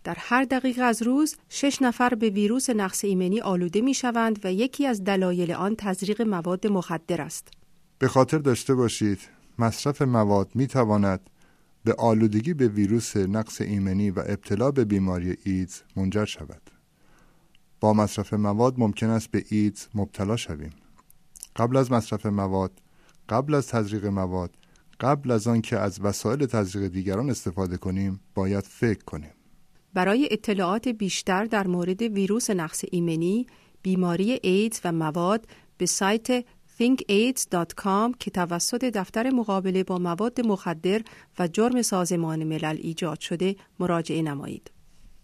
در هر دقیقه از روز 6 نفر به ویروس نقص ایمنی آلوده می شوند و یکی از دلایل آن تزریق مواد مخدر است. به خاطر داشته باشید مصرف مواد می تواند به آلودگی به ویروس نقص ایمنی و ابتلا به بیماری ایدز منجر شود. با مصرف مواد ممکن است به ایدز مبتلا شویم. قبل از مصرف مواد، قبل از تزریق مواد، قبل از آن که از وسایل تزریق دیگران استفاده کنیم، باید فکر کنیم. برای اطلاعات بیشتر در مورد ویروس نقص ایمنی، بیماری ایدز و مواد به سایت thinkaids.com که توسط دفتر مقابله با مواد مخدر و جرم سازمان ملل ایجاد شده مراجعه نمایید.